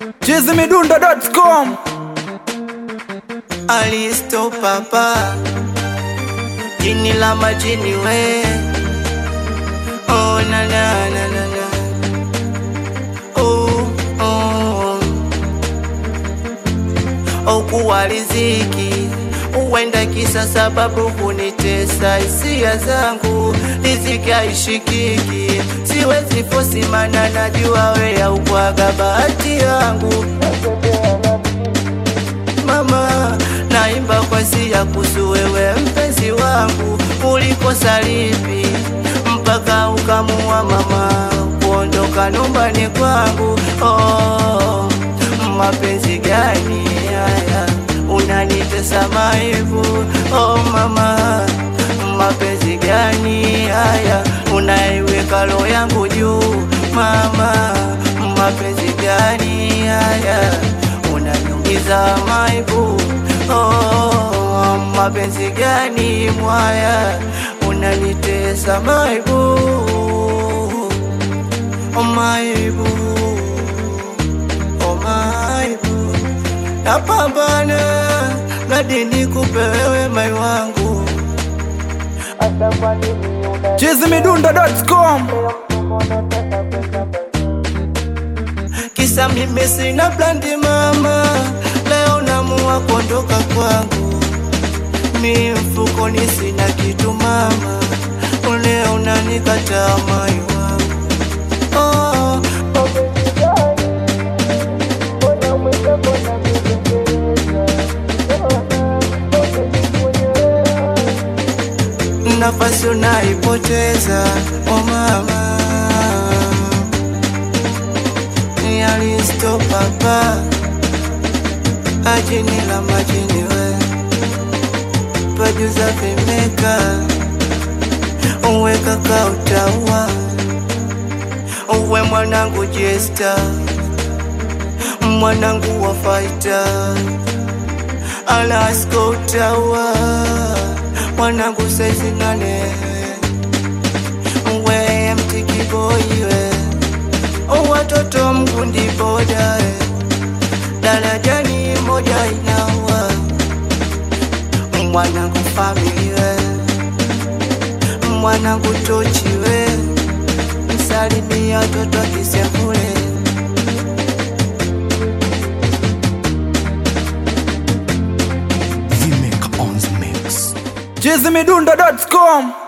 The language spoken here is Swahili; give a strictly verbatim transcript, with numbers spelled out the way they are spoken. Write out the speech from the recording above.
Chizzy Midundo dot com. Alisto papa, jini la majini we. Oh na na na na na. Oh oh. Oh kuwa riziki uwenda kisa sababu kunitesa hisia zangu, riziki haishikiki, siwezi fosi mana najua we au kwaga bahati yangu. Mama, naimba kwa sia kusu wewe mpenzi wangu, ulikosa lipi mpaka ukamua mama kuondoka nyumbani kwangu? Oh, mapenzi gani haya unanitesa maivu? Oh mama, mapenzi gani haya unaiweka roho yangu juu? Mama, mapenzi gani haya unaniumiza maivu? Oh, mapenzi gani mwaya unanitesa maivu? Oh maivu, oh maivu, napambana ngadi nikupe wewe mai wangu. Chizzy Midundo dot com. Kisa mimi sina blandi mama, leo namua kuondoka kwangu. Mi mfukoni sina kitu mama, leo unanikataa mai wangu. Oh, nafasi unaipoteza oh mama. Alisto papa, ajini la majini we, producer vimeka, uwe kaka utaua, uwe mwanangu jesta, mwanangu wa fighter, Alaska utaua, mwanangu saizi nane, uwe mtiki boy we, watoto mkundi boda darajani moja inawa, mwanangu familia, mwanangu tochi we, msalimia toto kisefule. Chizzy Midundo dot com.